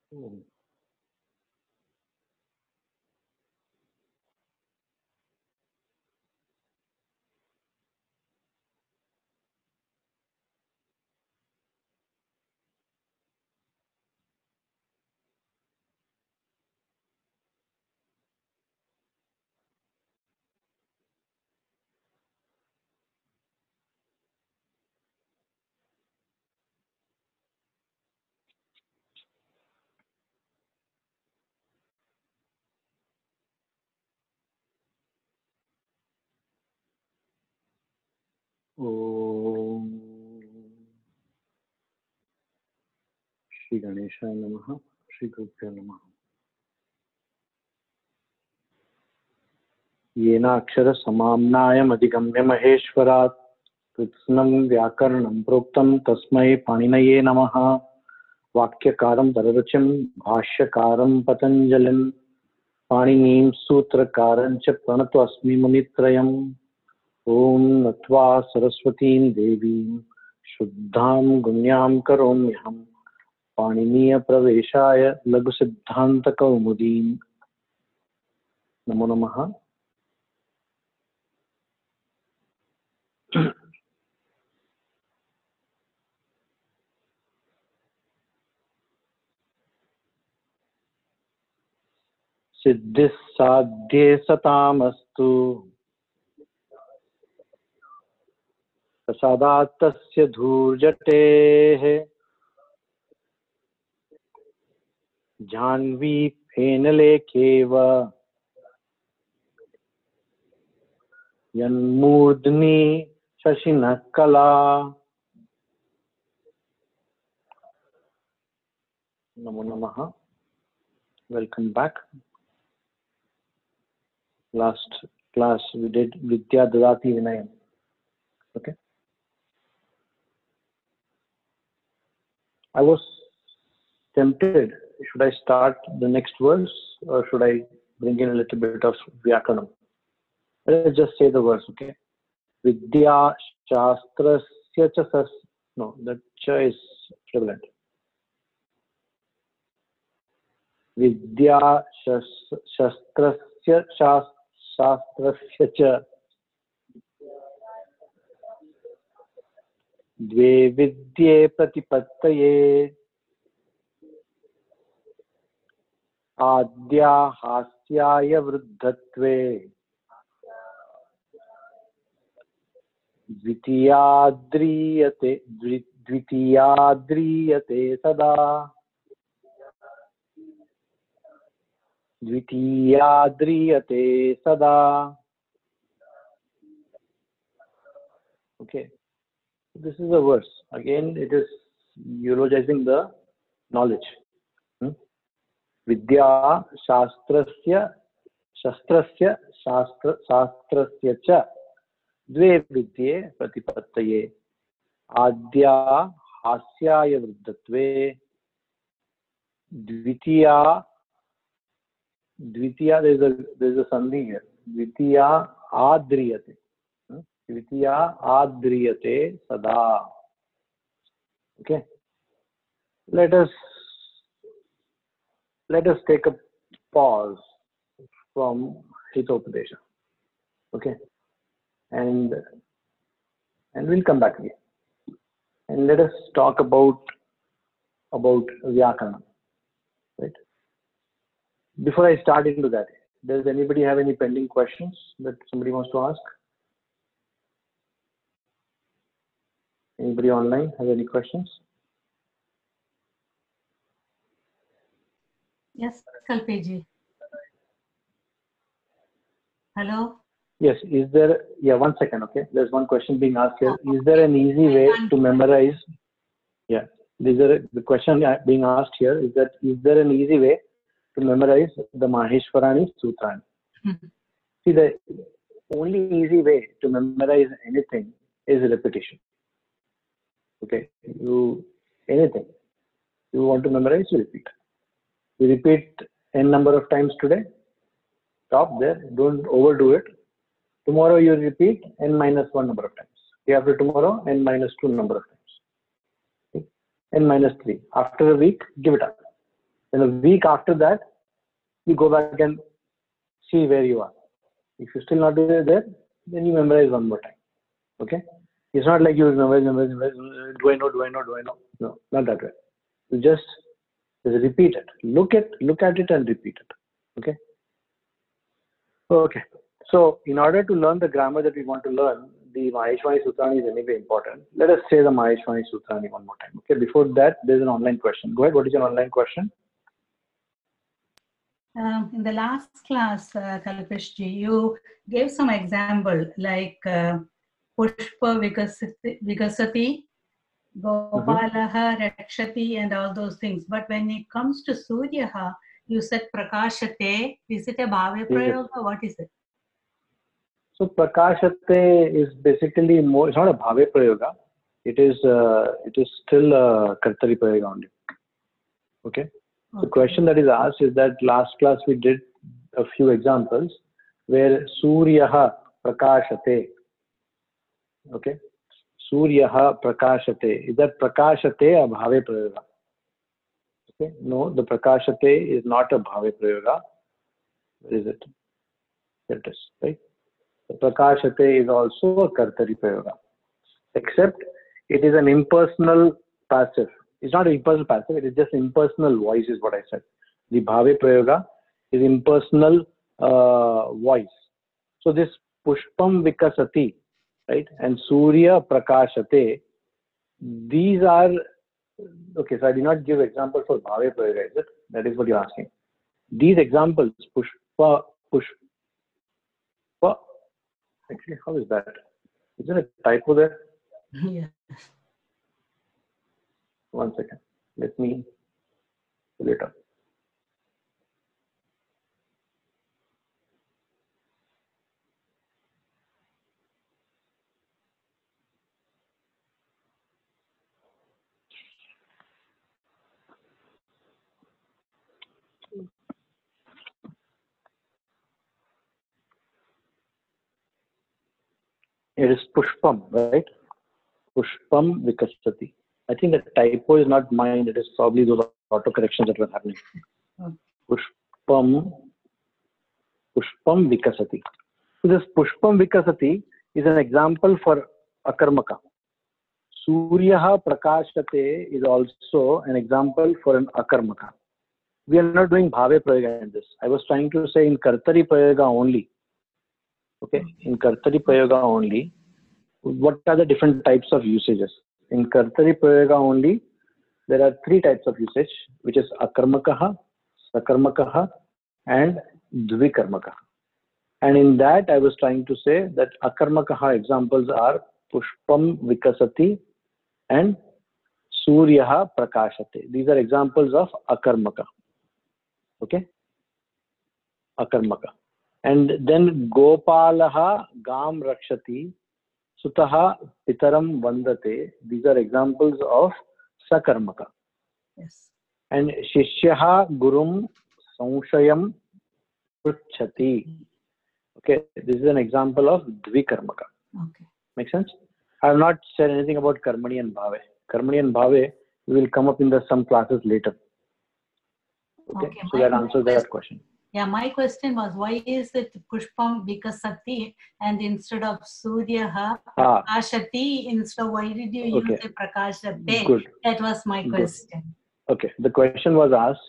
Om. Shri Ganeshaya Namaha. Shri Gurubhyo Namaha. येनाक्षर समाम्नायम् अधिगम्य महेश्वरात् कृत्स्नं व्याकरणं प्रोक्तं तस्मै पाणिनये नमः। वाक्यकारं वररुचिं भाष्यकारं पतञ्जलिं पाणिनीं सूत्रकारं च प्रणतोऽस्मि मुनित्रयम्। ॐ नत्वा सरस्वतीं देवीं शुद्धां गुण्यां करोम्यहम् पाणिनीय प्रवेशाय लघुसिद्धान्तकौमुदीम्। नमो नमः। सिद्धिः साध्ये सतामस्तु प्रसादात् तस्य धूर्जटेः जाह्नवी फेनलेखेव यन्मूर्ध्नि शशिनः कला। नमो नमः। Welcome back. Last class we did Vidya Dadati Vinayam. Okay. I was tempted. Should I start the next verse or should I bring in a little bit of Vyakaranam? Let's just say the verse, okay? Vidya Shastrasya cha no, that cha is prevalent. Vidya Shastrasya Shastrasya cha Dve Vidye Pratipattaye Adya Hasyaya Vruddhatve द्वितीयाद्रीयते सदा द्वितीयाद्रीयते सदा. Okay, this is a verse. Again, it is eulogizing the knowledge. Vidya shastrasya cha Dve vidye pratipattaye adya hasyaya vruddhatve dvitiya there is a sandhi here. Dvitiya adriyate. Dvitiya adriyate sada. Okay. Let us take a pause from Hitopadesha. Okay. And we'll come back again. And let us talk about Vyakaranam. Right? Before I start into that, does anybody have any pending questions that somebody wants to ask? Anybody online have any questions? Yes, Kalpeji. Hello? Yes, is there, yeah, 1 second, okay. There's one question being asked here. Is there an easy way to memorize? Yeah, the question being asked here is that, is there an easy way to memorize the Maheshwarani Sutrani? See, the only easy way to memorize anything is repetition. Okay, anything you want to memorize, you repeat. You repeat n number of times today. Stop there. Don't overdo it. Tomorrow you repeat n minus 1 number of times. Day after tomorrow, n minus 2 number of times. Okay? N minus 3. After a week, give it up. Then a week after that, you go back and see where you are. If you're still not there, then you memorize one more time. Okay? It's not like you memorize. Do I know? No, not that way. You just repeat it. Look at it and repeat it. Okay? Okay. So in order to learn the grammar that we want to learn, the Maheshwari Sutrani is anyway important. Let us say the Maheshwari Sutrani one more time. Okay. Before that, there's an online question. Go ahead. What is your online question? In the last class, Kalpeshji, you gave some example like Pushpa Vikasati, Gopalaha Rakshati, and all those things. But when it comes to Suryaha, you said Prakashate. Is it a Bhave Prayoga? What is it? So Prakashate is basically more. It's not a Bhave Prayoga. It is still a Kartari Prayoga only. Okay. The question that is asked is that last class we did a few examples where Suryaha Prakashate. Okay. Suryaha Prakashate. Is that Prakashate a Bhave Prayoga? Okay. No, the Prakashate is not a Bhave Prayoga. Where is it? There it is, right? The Prakashate is also a Kartari Prayoga. Except it is an impersonal passive. It's not an impersonal passive, it is just impersonal voice is what I said. The Bhave Prayoga is impersonal voice. So this Pushpam Vikasati, right, and Surya Prakashate, these are, okay, so I did not give example for Bhave Prayoga, is it? That is what you're asking. These examples, Pushpa, actually, how is that? Is there a typo there? Yeah. One second. Let me pull it up. It is Pushpam, right? Pushpam Vikasati. I think the typo is not mine. It is probably those auto corrections that were happening. Pushpam Vikasati. So this Pushpam Vikasati is an example for Akarmaka. Suryaha Prakashate is also an example for an Akarmaka. We are not doing Bhave Prayoga in this. I was trying to say in Kartari Prayoga only. Okay, in Kartari Prayoga only, what are the different types of usages? In Kartari Prayoga only, there are three types of usage, which is Akarmakaha, Sakarmakaha, and Dvikarmakaha. And in that, I was trying to say that Akarmakaha examples are Pushpam Vikasati and Suryaha Prakashate. These are examples of Akarmaka. Okay? Akarmaka. And then Gopalaha Gam Rakshati, Sutaha Pitaram Vandate. These are examples of Sakarmaka. Yes. And Shishyaha Gurum Sanshayam Pruchati. Okay, this is an example of Dvikarmaka. Okay. Make sense? I have not said anything about Karmani and Bhave. Karmani and Bhave will come up in some classes later. Okay, so that answers that question. Yeah, my question was, why is it Pushpam Vikasati and instead of Suryaha Prakashati, instead why did you use the Prakashate? Good. That was my question. Okay, the question was asked,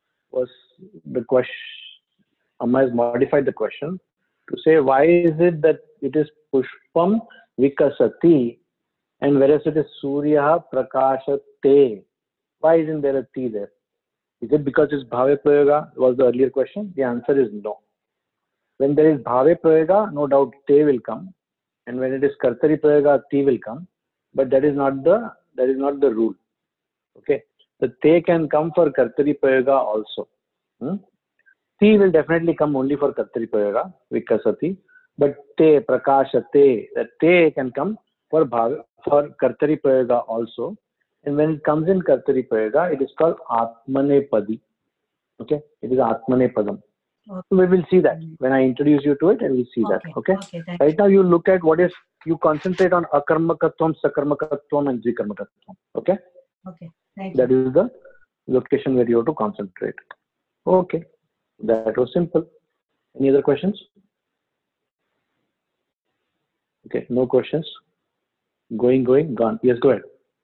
Amma has modified the question to say, why is it that it is Pushpam Vikasati and whereas it is Suryaha Prakashate? Why isn't there a T there? Is it because it's Bhave Prayoga? Was the earlier question. The answer is no. When there is Bhave Prayoga, no doubt Te will come. And when it is Kartari Prayoga, Ti will come. But that is not the rule. Okay. The Te can come for Kartari Prayoga also. Ti will definitely come only for Kartari Prayoga, Vikasati. But Te, Prakashate, that Te can come for Kartari Prayoga also. And when it comes in Kartari Prayoga, it is called Atmane Padi. Okay, it is Atmane Padam. Okay. So we will see that when I introduce you to it, and we'll see that. Okay. Right now, you look at you concentrate on Akarmakatvam, Sakarmakatvam, and Dvikarmakatvam. Okay. Okay. Thank you. That is the location where you have to concentrate. Okay, that was simple. Any other questions? Okay, no questions. Going, gone. Yes, go ahead.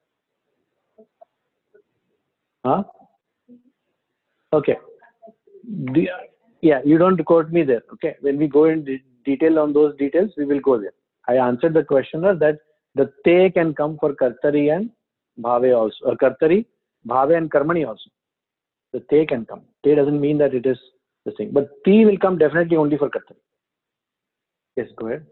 Huh? Okay. Yeah, you don't quote me there. Okay, when we go in detail on those details, we will go there. I answered the questioner that the te can come for kartari and bhave also, or kartari, bhave and karmani also. The te can come. Te doesn't mean that it is the thing, but ti will come definitely only for kartari. Yes, go ahead.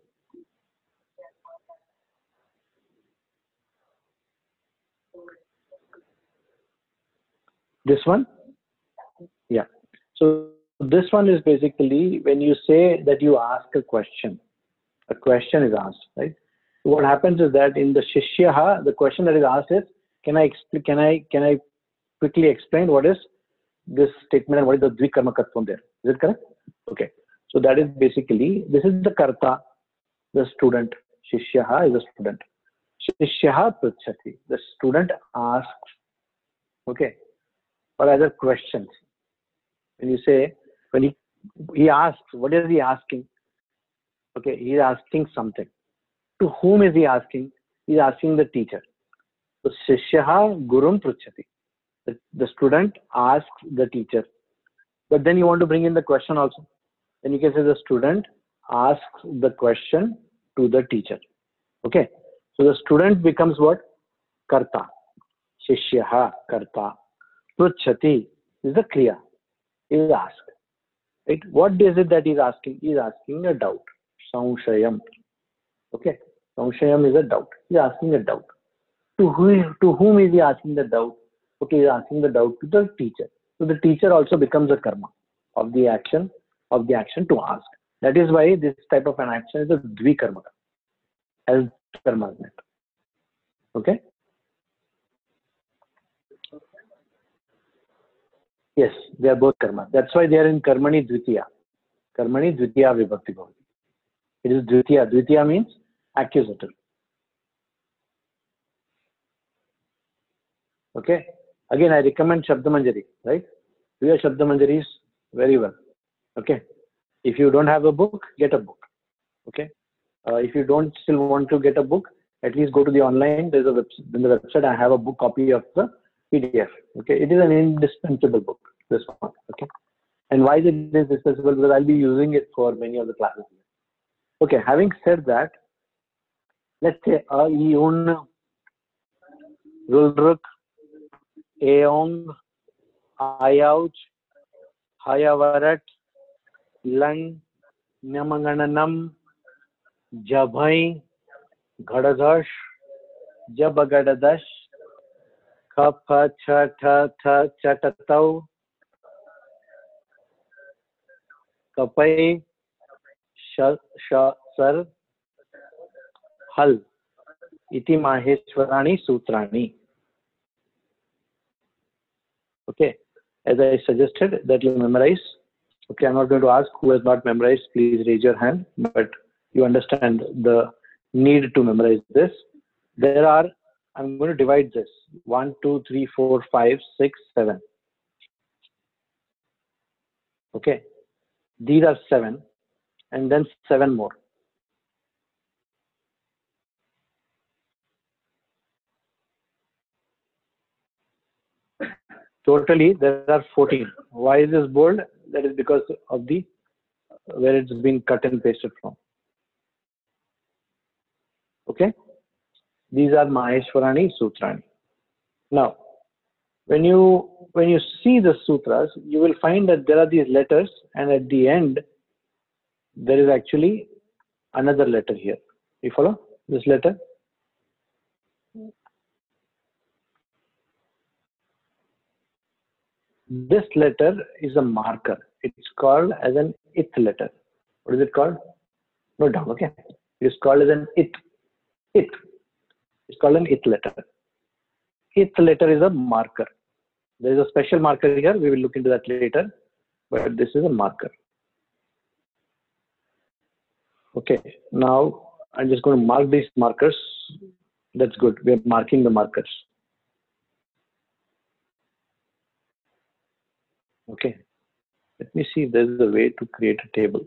This one? Yeah. So this one is basically when you say that you ask a question is asked, right? So what happens is that in the Shishyaha, the question that is asked is, can I quickly explain what is this statement and what is the Dvikarmakatvam there? Is it correct? Okay. So that is basically, this is the Karta, the student. Shishyaha is the student. Shishyaha Pruchhati. The student asks, okay, or other questions. When you say, when he asks, what is he asking? Okay, he is asking something. To whom is he asking? He is asking the teacher. So Shishyaha Gurum Pruchhati. The student asks the teacher. But then you want to bring in the question also. Then you can say the student asks the question to the teacher. Okay. So the student becomes what? Karta. Shishyaha Karta. Pruchhati is the Kriya. He is asked. Right? What is it that he is asking? He is asking a doubt. Samshayam. Okay. Samshayam is a doubt. He is asking a doubt. To whom is he asking the doubt? Okay, he is asking the doubt to the teacher. So the teacher also becomes a karma of the action to ask. That is why this type of an action is a dvikarma, as karma. Okay. Yes, they are both karma. That's why they are in karmani dvitiya. Karmani dvitiya vibhakti bhavati. It is dvitiya. Dvitiya means accusative. Okay. Again, I recommend Shabdamanjari, right? Do your Shabdamanjaris very well. Okay. If you don't have a book, get a book. Okay. If you don't still want to get a book, at least go to the online. There's a website. In the website, I have a book copy of the PDF. Okay. It is an indispensable book. This one. Okay. And why is it indispensable? Because I'll be using it for many of the classes. Okay. Having said that, let's say Iun, Rulruk, Aong, Ayauch, Hayavarat, Lang, Nyamangananam, Jabhai, Ghadadash, Jabagadash, Kapha Chatha Chatatau, Kapai, Sar, Hal, Iti Maheshwarani Sutrani. Okay, as I suggested that you memorize. Okay, I'm not going to ask who has not memorized. Please raise your hand, but you understand the need to memorize this. There are, I'm going to divide this 1, 2, 3, 4, 5, 6, 7. Okay, these are 7, and then 7 more. Totally, there are 14. Why is this bold? That is because of the where it's been cut and pasted from. Okay, these are Maheshwarani Sutrani. Now, when you see the sutras, you will find that there are these letters, and at the end there is actually another letter here. You follow this letter? This letter is a marker. It's called as an it letter. What is it called? Note down, okay? It's called as an it. It. It's called an it letter. It letter is a marker. There is a special marker here. We will look into that later. But this is a marker. Okay. Now I'm just going to mark these markers. That's good. We are marking the markers. Okay, let me see if there's a way to create a table.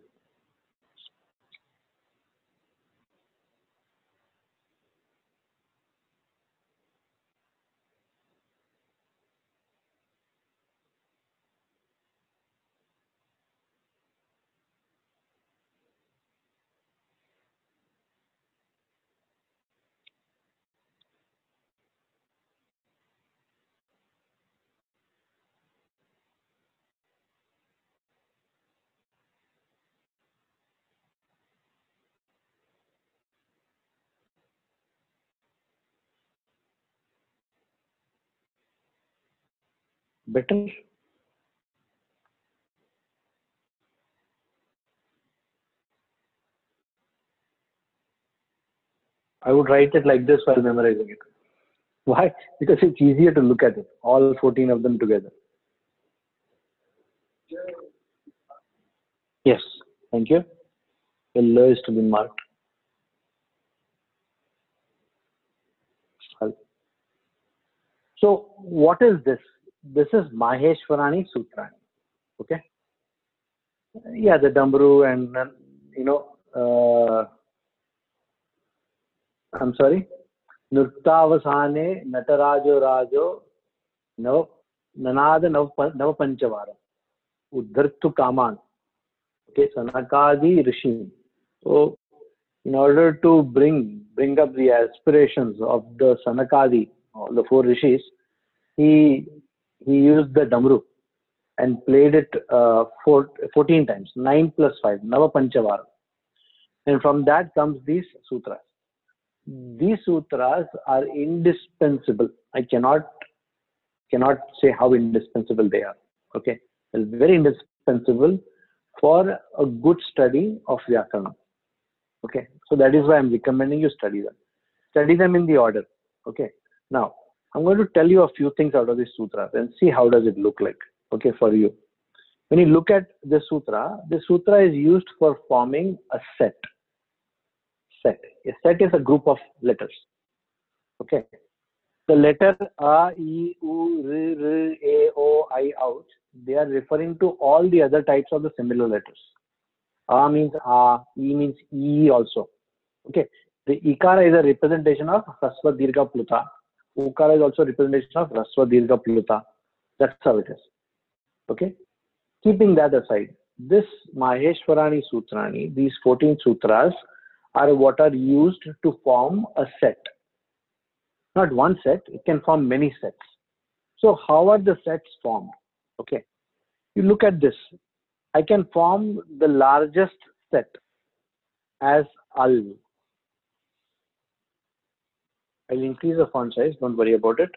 Better? I would write it like this while memorizing it. Why? Because it's easier to look at it, all 14 of them together. Yes, thank you. The L is to be marked. So what is this? This is Maheshwarani Sutrani. Okay. Yeah, the Dambru and I'm sorry. Nurtavasane Natarajo Rajo Nanada Nava Panchavara Uddhartu Kaman. Okay, Sanakadi Rishi. So in order to bring up the aspirations of the Sanakadi, or the 4 rishis, he used the Damru and played it 14 times, 9 plus 5, Nava Panchavara. And from that comes these sutras. These sutras are indispensable. I cannot say how indispensable they are. Okay, they're very indispensable for a good study of Vyakarana. Okay, so that is why I'm recommending you study them. Study them in the order. Okay, now I'm going to tell you a few things out of this sutra and see how does it look like. Okay, for you. When you look at the sutra is used for forming a set. A set is a group of letters. Okay, the letter A, E, U, R, R, A, O, I, out. They are referring to all the other types of the similar letters. A means A, E means E also. Okay, the Ikara is a representation of Rasva Dirgha Pluta. Ukara is also a representation of Rasva Dirgha Pluta. That's how it is. Okay, keeping that aside, this Maheshwarani Sutrani, these 14 sutras are what are used to form a set. Not one set, it can form many sets. So how are the sets formed? Okay, you look at this. I can form the largest set as Al. I'll increase the font size, don't worry about it.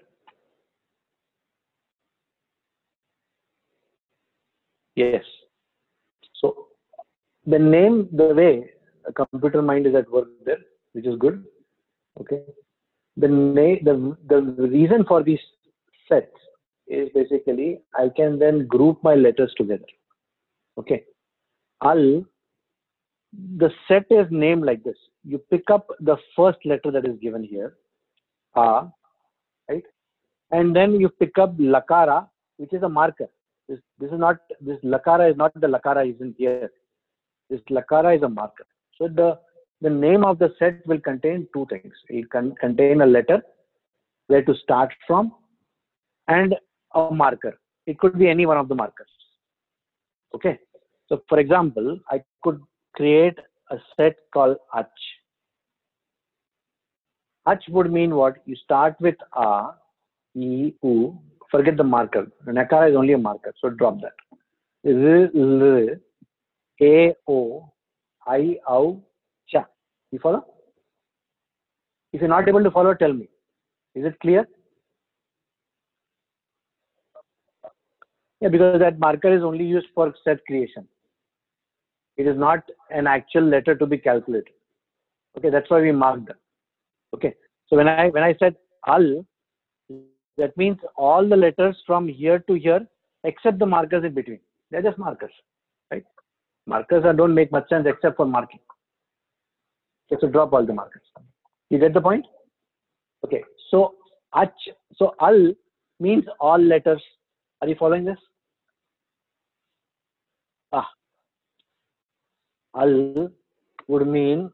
Yes. So the name, the way a computer mind is at work there, which is good. Okay. The reason for these sets is basically I can then group my letters together. Okay. Al, the set is named like this. You pick up the first letter that is given here, A, right? And then you pick up Lakara, which is a marker. This Lakara is not the Lakara isn't here. This Lakara is a marker. So the name of the set will contain 2 things. It can contain a letter where to start from and a marker. It could be any one of the markers. Okay. So for example, I could create a set called Ach. Ach would mean what? You start with A, E, U, forget the marker. Nakara is only a marker, so drop that. R, L, A, O, I, Au, Cha. You follow? If you're not able to follow, tell me. Is it clear? Yeah, because that marker is only used for set creation. It is not an actual letter to be calculated. Okay, that's why we marked that. Okay, so when I said Al, that means all the letters from here to here, except the markers in between. They're just markers, right? Markers don't make much sense except for marking. Okay, so drop all the markers. You get the point? Okay, so Ach, so Al means all letters. Are you following this? Al would mean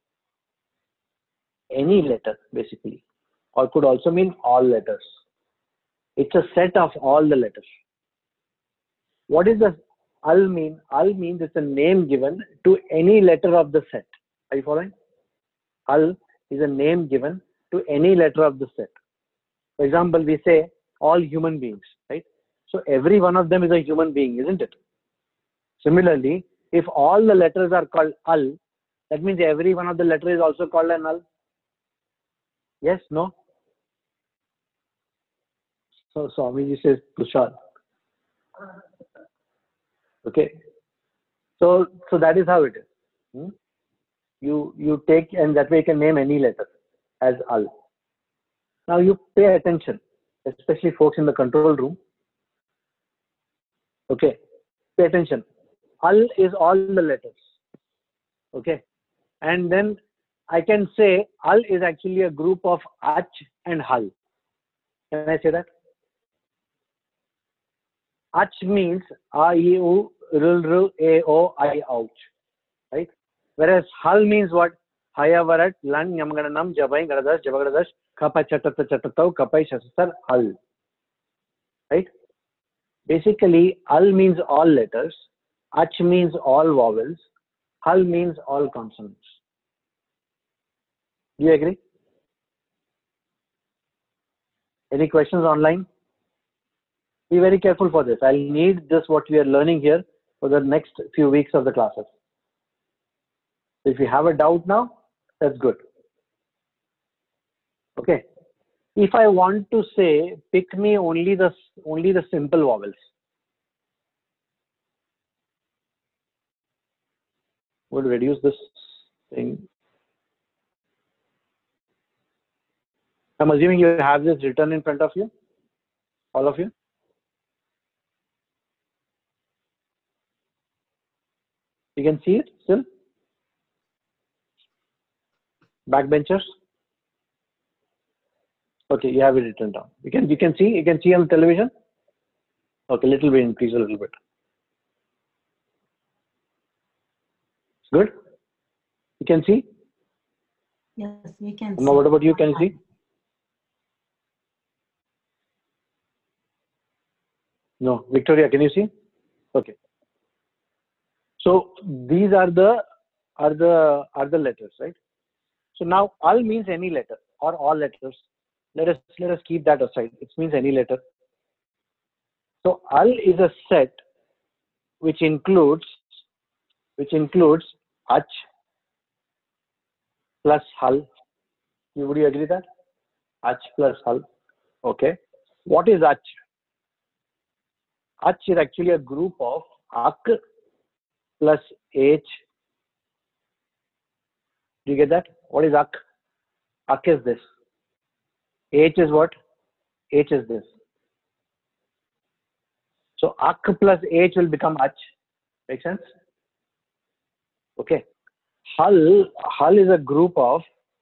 any letter basically, or could also mean all letters. It's a set of all the letters. What does the al mean? Al means it's a name given to any letter of the set. Are you following? Al is a name given to any letter of the set. For example, we say all human beings, right? So every one of them is a human being, isn't it? Similarly, if all the letters are called al, that means every one of the letters is also called an al. Yes, no? So Swamiji says Tushar. Okay. So that is how it is. You take, and that way you can name any letter as al. Now you pay attention, especially folks in the control room. Okay, pay attention. Al is all the letters. Okay, and then I can say al is actually a group of ach and hal. Can I say that? Ach means a, e, u, rul, ru, a, o, I, ouch. Right? Whereas hal means what? Haya, varat, lan, nyamgananam, jabai, gadadas, jabagadadas, kapa, chatata, chatatau, kapai, shasasar, al. Right? Basically, al means all letters, ach means all vowels, hal means all consonants. Do you agree? Any questions online? Be very careful for this. I'll need this, what we are learning here, for the next few weeks of the classes. If you have a doubt now, that's good. Okay. If I want to say, pick me only the simple vowels. Would reduce this thing. I'm assuming you have this written in front of you, all of you. You can see it still? Backbenchers? Okay, you have it written down. You can see on the television? Okay, little bit, increase a little bit. Good? You can see? Yes, we can Amma, what about you? Can you see? No. Victoria, can you see? Okay. So these are the letters, right? So now al means any letter or all letters. Let us keep that aside. It means any letter. So al is a set which includes ach plus hal. Would you agree that? Ach plus hal. Okay. What is ach? Ach is actually a group of ak plus h. Do you get that? What is ak? Ak is this. H is what? H is this. So ak plus h will become ach. Make sense? Okay. Hal is a group of,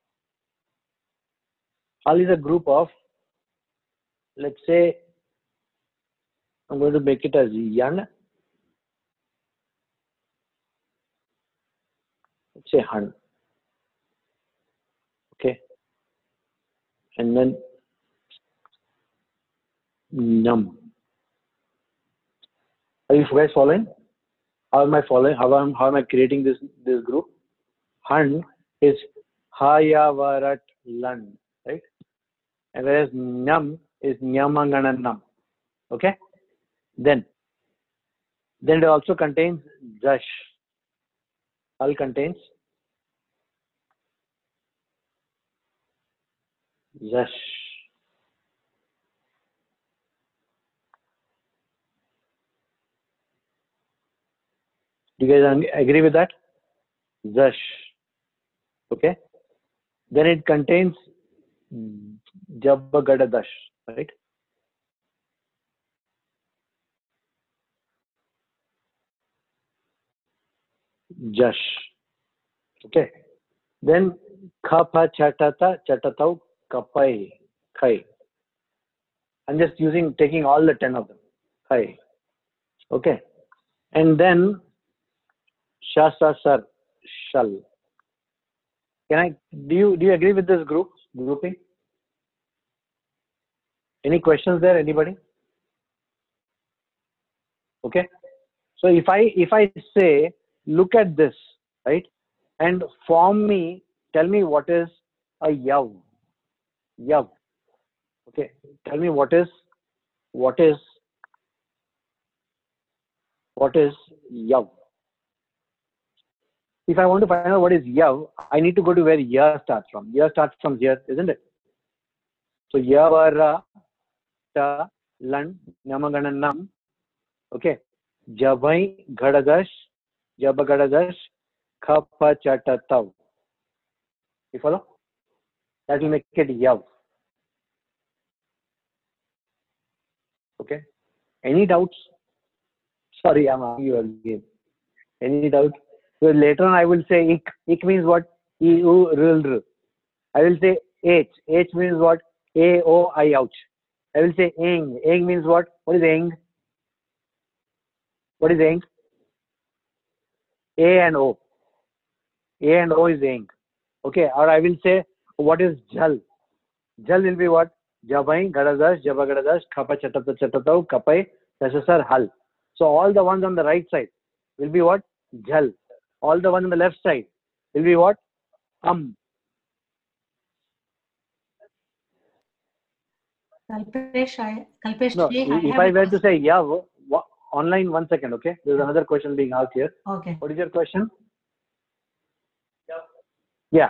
let's say, I'm going to make it as yan. Let's say han. Okay. And then num. Are you guys following? How am I following? How am I creating this group? Han is haya varat lan, right? And whereas num is nyamangana nam. Okay. Then it also contains zash. Al contains zash. Do you guys agree with that? Zash. Okay. Then it contains jabagadash, right? Jash. Okay. Then khapa chatata chatatau kapai khai. I'm just taking all the 10 of them. Khai. Okay. And then Sha, sa, sar, shall. Do you agree with this grouping? Any questions there, anybody? Okay. So if I say, look at this, right? And form me, tell me what is a yav. Yav. Okay. Tell me what is yav. If I want to find out what is yav, I need to go to where ya starts from. Ya starts from here, isn't it? So yavara ta lan namagananam. Okay. Jabai ghadagash, jabagadash, khapa chatatav. You follow? That will make it yav. Okay. Any doubts? Sorry, I'm asking you again. Any doubt? So later on, I will say ik. Ik means what? I, u, r, r. I will say h. H means what? A, O, I, ouch. I will say eng. Eng means what? What is eng? What is eng? A and O. A and O is eng. Okay. Or I will say, what is jal? Jal will be what? Jabai, gadadash, jabagadash, khapa chatata chatatav, kapai, tasasar, hal. So all the ones on the right side will be what? Jal. All the ones on the left side will be what? Kalpesh, No, if I were to say yav, online, 1 second, okay? There's another question being asked here. Okay. What is your question? Yeah.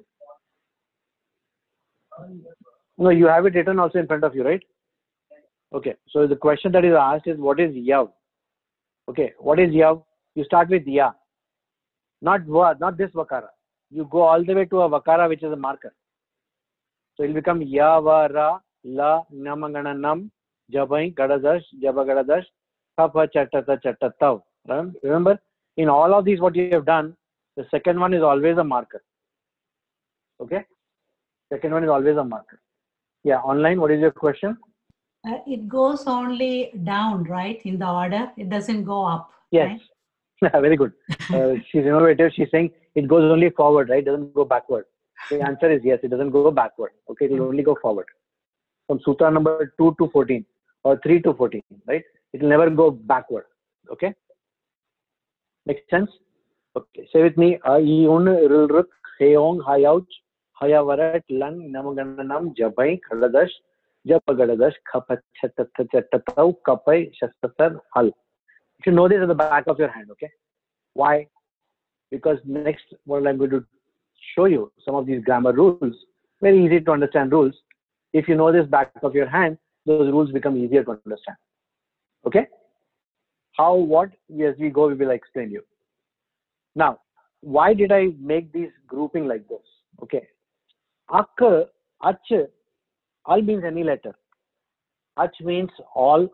No, you have it written also in front of you, right? Okay. So the question that is asked is, what is yav? Okay. What is yav? You start with ya. Not this vakara. You go all the way to a vakara, which is a marker. So it will become yavara la namagananam jabai gadadash jabagadadash khapa chatata chatatav. Remember, in all of these, what you have done, the second one is always a marker. Okay? Second one is always a marker. Yeah, online, what is your question? It goes only down, right, in the order. It doesn't go up. Yes. Right? Very good. She's innovative. She's saying it goes only forward, right? It doesn't go backward. The answer is yes. It doesn't go backward. Okay, it will only go forward. From sutra number 2 to 14 or 3 to 14, right? It will never go backward. Okay? Makes sense? Okay. Say with me. Ayun rilruk heong hayouch hayavarat lan namagananam jabai khadadash japagadadash khapachatatav kapai shastasar hal. You should know this at the back of your hand. Okay? Why? Because next, what I'm going to show you some of these grammar rules, very easy to understand rules. If you know this back of your hand, those rules become easier to understand. Okay? How, what? As we go, we will explain you. Now, why did I make these grouping like this? Okay. Ak, ach, all means any letter. Ach means all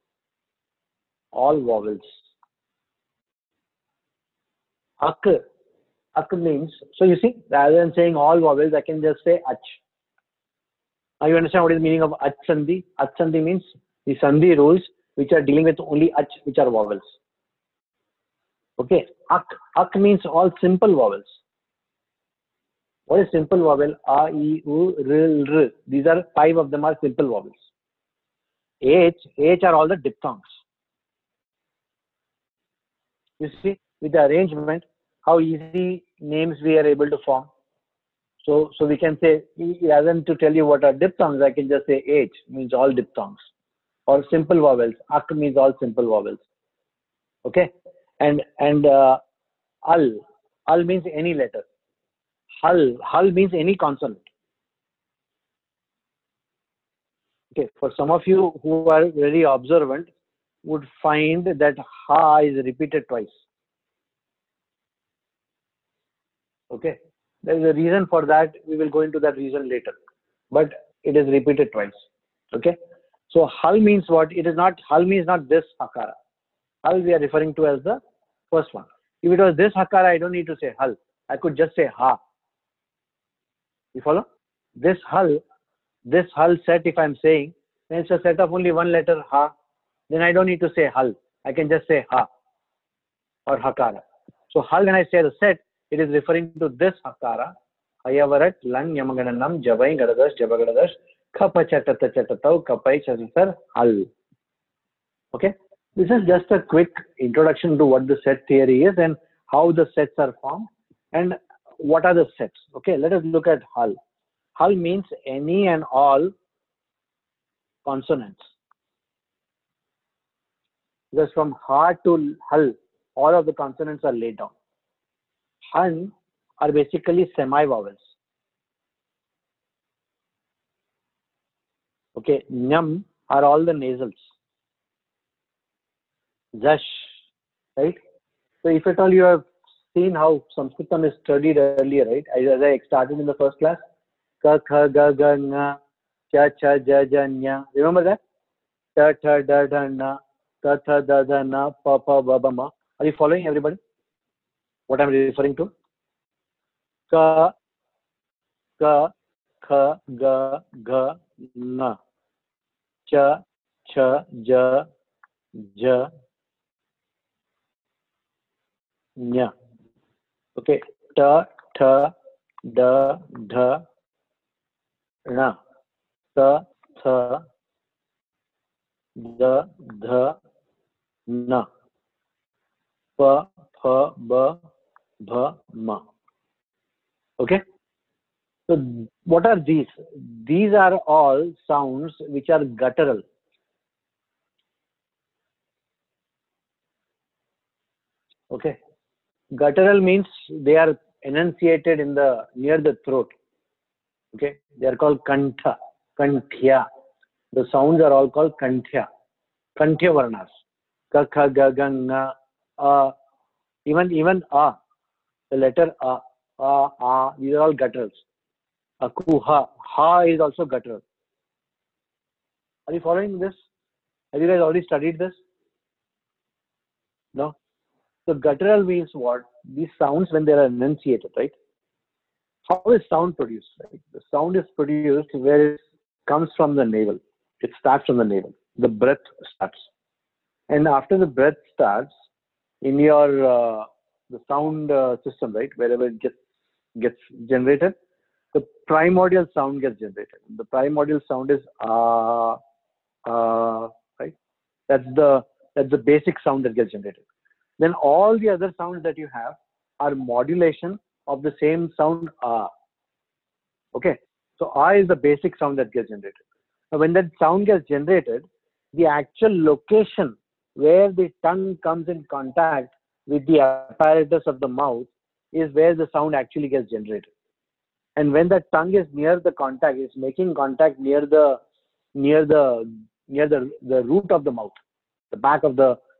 vowels. Ak means, so you see, rather than saying all vowels, I can just say ach. Now you understand what is the meaning of ach sandhi? Ach sandhi means the sandhi rules which are dealing with only ach, which are vowels. Okay. Ak means all simple vowels. What is simple vowel? A, I, U, R, R. These are 5 of them are simple vowels. H are all the diphthongs. You see, with the arrangement, how easy names we are able to form. So we can say, rather than to tell you what are diphthongs, I can just say H means all diphthongs, or simple vowels. Ak means all simple vowels. Okay, and al means any letter. Hal means any consonant. Okay, for some of you who are very observant, would find that ha is repeated twice. Okay, there is a reason for that. We will go into that reason later, but it is repeated twice. Okay, so hal means what? It is not, hal means not this hakara. Hal we are referring to as the first one. If it was this hakara, I don't need to say hal. I could just say ha. You follow? This hal set, if I'm saying, then it's a set of only one letter ha. Then I don't need to say hal. I can just say ha or hakara. So hal, when I say the set, it is referring to this hakara. Ayavarat, lang, yamagananam, javai, gadadash, jabagadash, kappa chatata chatatau, kapai chatasar, hal. Okay. This is just a quick introduction to what the set theory is and how the sets are formed and what are the sets. Okay, let us look at hal. Hal means any and all consonants. Because from ha to hal, all of the consonants are laid down. Han are basically semi-vowels. Okay, nyam are all the nasals. Zash, right? So if at all you have seen how Sanskritam is studied earlier, right? As I started in the first class, ka, kha, ga, ga, nga, cha, cha, ja, ja, nya. Remember that? Ta, tha, da, da, na, ta, tha, da, da, na, pa, pa, ba, ba, ma. Are you following, everybody? What I'm referring to? Ka, ka, kha, ga, ga, na, cha, cha, ja, ja, nya. Okay, ta, tha, da, dha, na, ta, tha, da, dha, na, pa, pha, ba, bha, ma. Okay. So what are these? These are all sounds which are guttural. Okay. Guttural means they are enunciated in the near the throat. Okay. They are called kantha, kanthya. The sounds are all called kanthya, kanthya varnas. Ka, kha, ga, ga, nga, even a, the letter a, these are all gutturals. Aku, ha is also guttural. Are you following this? Have you guys already studied this? No? So guttural means what? These sounds when they are enunciated, right? How is sound produced? Right? The sound is produced where it comes from the navel. It starts from the navel. The breath starts. And after the breath starts, in your the sound system, right, wherever it gets generated, the primordial sound gets generated. The primordial sound is right? That's the basic sound that gets generated. Then all the other sounds that you have are modulation of the same sound Okay, so is the basic sound that gets generated. Now when that sound gets generated, the actual location where the tongue comes in contact with the apparatus of the mouth is where the sound actually gets generated. And when the tongue is near the contact, it's making contact near the root of the mouth, the back of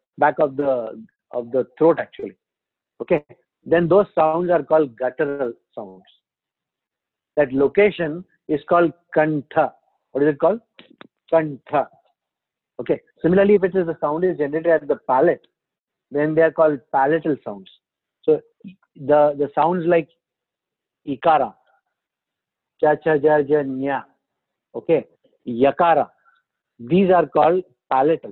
the throat actually. Okay, then those sounds are called guttural sounds. That location is called kantha. What is it called? Kantha. Okay. Similarly, if it is the sound is generated at the palate, then they are called palatal sounds. So the sounds like ikara, cha, cha, ja, ja, nya, okay, yakara, these are called palatal.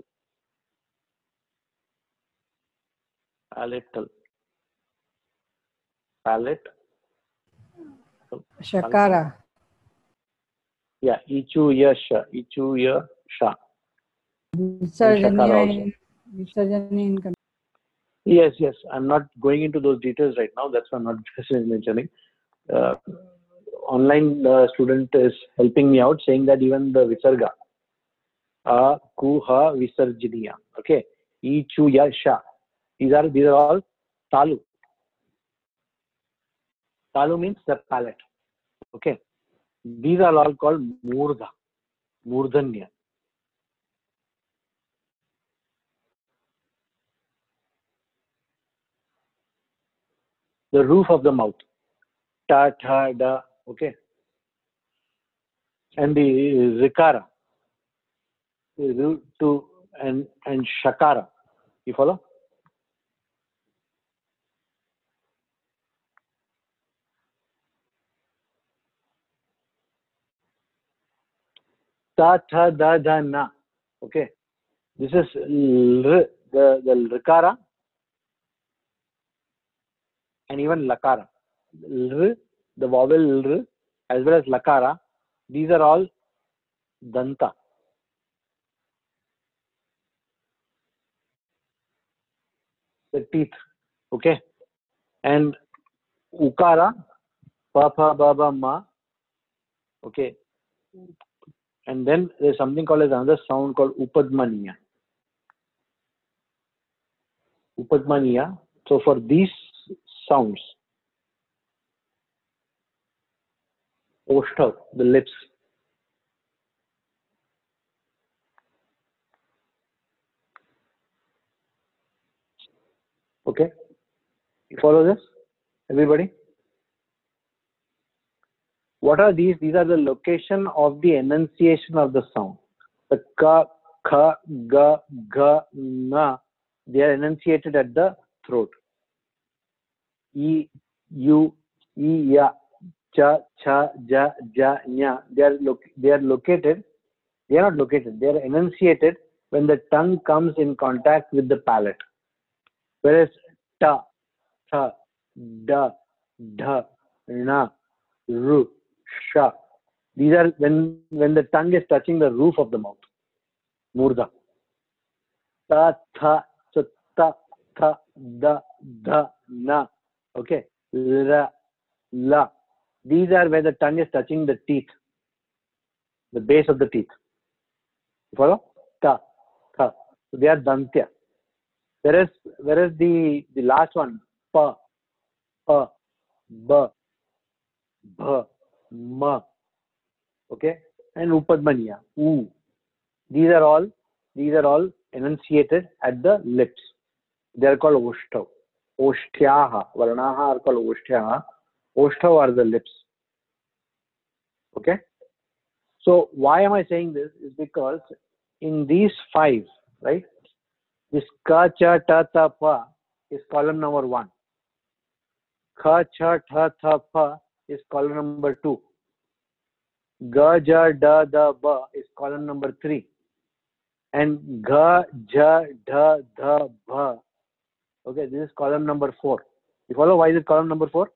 Palate. Shakara. Yeah, ichu, ya, sha. Ichu, ya, sha. Yes. I'm not going into those details right now. That's why I'm not mentioning. Online student is helping me out, saying that even the visarga, ku, ha, visarjiniya. Okay, I, chu, ya, sha. These are all talu. Talu means the palate. Okay, these are all called murdha, murdhanya. The roof of the mouth, ta, tha, da. Okay, and the rikara, to and shakara. You follow? Ta, tha, da, da, na. Okay, this is the rikara. and even lakara. Lr, the vowel lr, as well as lakara, these are all danta. The teeth, okay? And ukara, pa, pa, ba, ba, ma, okay? And then there's something called as another sound called upadmaniya. Upadmaniya. So for these sounds, oshtav, the lips, okay? You follow this, everybody? What are these? These are the location of the enunciation of the sound. The ka, kha, ga, ga, na, they are enunciated at the throat. E, u, e, ya, cha, cha, ja, ja, nya. They are located. They are not located. They are enunciated when the tongue comes in contact with the palate. Whereas ta, tha, da, dha, na, ru, sha. These are when the tongue is touching the roof of the mouth. Murda. Ta, tha, so ta, tha, da, dha, na. Okay. La, la. These are where the tongue is touching the teeth, the base of the teeth. You follow? Ta, tha. So they are dantya. Whereas the last one, pa, pa, ba, bha, ma, okay, and upadmaniya, u. These are all enunciated at the lips. They are called oshtav. Oshtyaha. Varnaha are called oshtyaha. Oshtav are the lips. Okay. So why am I saying this? Is because in these five, right? This ka, cha, ta, tha, pa is column number 1. Kha, cha, tha, tha, pa is column number 2. Ga, ja, da, da, ba is column number 3. And ga, ja, da, dha, bha. Okay, this is column number 4. You follow why is it column number 4?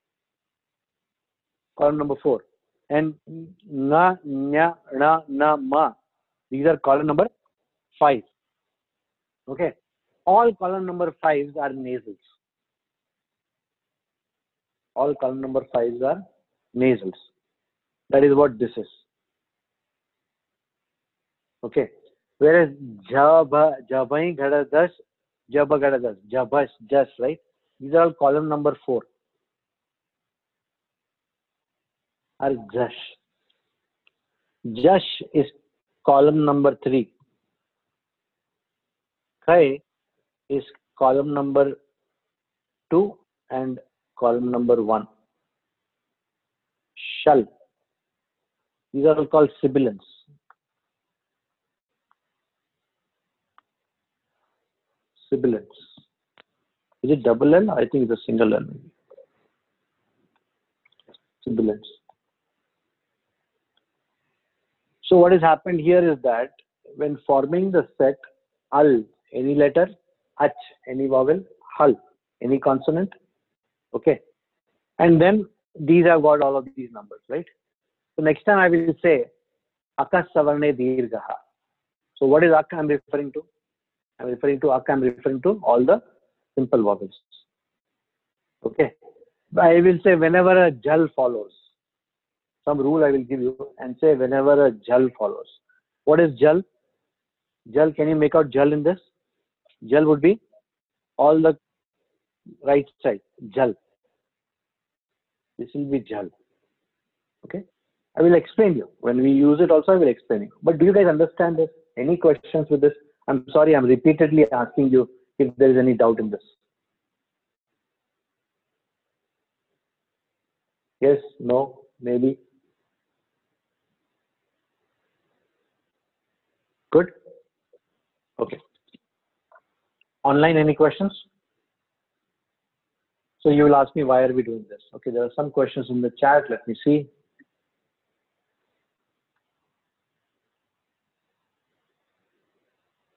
Column number 4. And na, nya, na, na, ma. These are column number 5. Okay. All column number 5s are nasals. All column number 5s are nasals. That is what this is. Okay. Whereas jabha, jabai ghadadas, jabha ghadadas, jabas, just, right? These are all column number 4. Are jash. Jash is column number 3. Khai is column number 2 and column number 1. Shall. These are all called sibilants. Sibilants. Is it double L? I think it's a single L. Sibilants. So what has happened here is that when forming the set, al, any letter, ach, any vowel, hal, any consonant, okay, and then these have got all of these numbers, right? So next time I will say akas savarne dirghaha. So what is ak I'm referring to? I'm referring to ak, I'm referring to all the simple vowels. Okay. I will say whenever a jal follows, some rule I will give you and say whenever a jal follows. What is jal? Jal, can you make out jal in this? Jal would be all the right side. Jal. This will be jal. Okay. I will explain you. When we use it also, I will explain you. But do you guys understand this? Any questions with this? I'm sorry, I'm repeatedly asking you if there is any doubt in this. Yes, no, maybe. Good. Okay. Online, any questions? So you will ask me, why are we doing this? Okay, there are some questions in the chat. Let me see.